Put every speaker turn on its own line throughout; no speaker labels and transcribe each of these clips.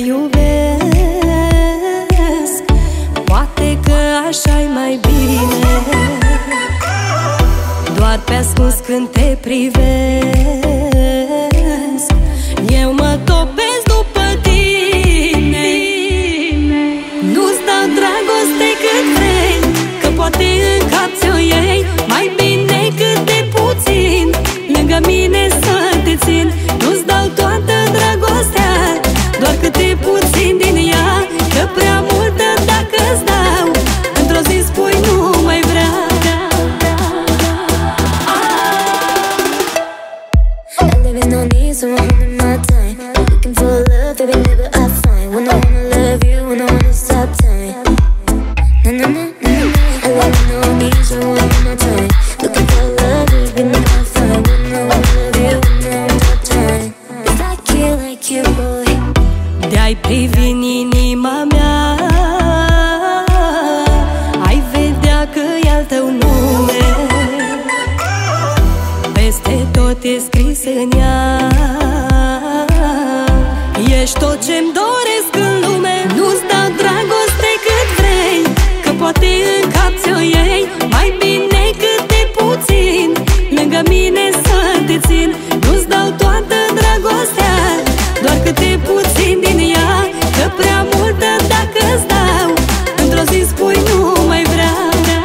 iubesc. Poate că așa-i mai bine, doar pe ascuns când te privesc. Eu mă topesc după tine, nu-ți dau dragoste cât vrei, că poate în cap ți-o iei. Mai bine cât de puțin lângă mine să te țin. Nu-ți dau toată dragostea, doar câte puțin din ea, că prea multă dacă-ți dau, într-o zi spui nu mai vreau.
There is no need, so I'm holding my time, looking for love, baby, never I find. When I wanna love you, when I wanna stop time. Na na na na na. I like no need, so I'm holding my time, looking for love, baby, never I find. When I wanna love you, when I wanna stop time. It's like you, boy.
De-ai privi în inima mea, ai vedea că-i al tău nume, peste tot e scris în ea. Ești tot ce-mi doresc în lume, nu-ți dau dragoste cât vrei, că poate în cap ți-o iei. Mai bine cât de puțin lângă mine să te țin. Nu-ți dau toată dragostea, doar câte puțin din ea, că prea multă dacă-ți dau, într-o zi spui nu mai vreau.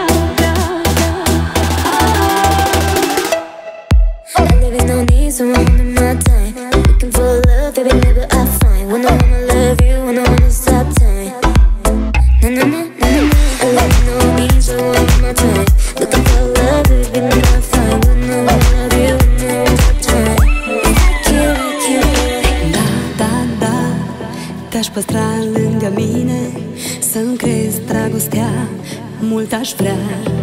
There is no need, so I'm holding my time, looking for love, baby, never I find. When I wanna love you, when I wanna stop time. Na na na na na. I like no need, so I'm holding my time, looking for love, baby, never I find. When I wanna love you, when I wanna stop time. Like you,
Da, da, da, te-aș păstra lângă mine, să-mi crezi dragostea, mult aș vrea.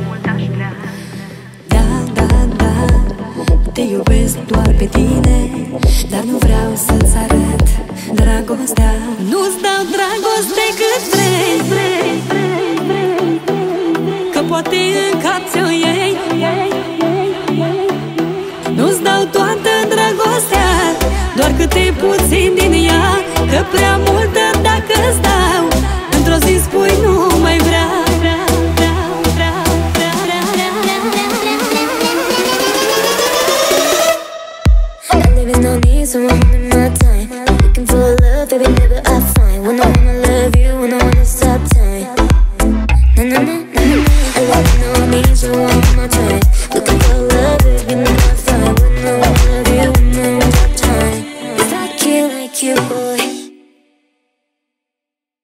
Da, da, da, te iubesc doar pe tine, dar nu vreau să-ți arăt dragostea. Nu-ți dau dragoste cât vrei, că poate în cap ți-o iei. Nu-ți dau toată dragostea, doar câte puțin din ea, că prea multă dacă-ți dau, într-o zi spui nu mai vreau.
there is no need, so I'm holding my time, looking for love, baby, never I find. When I wanna love you, when I wanna stop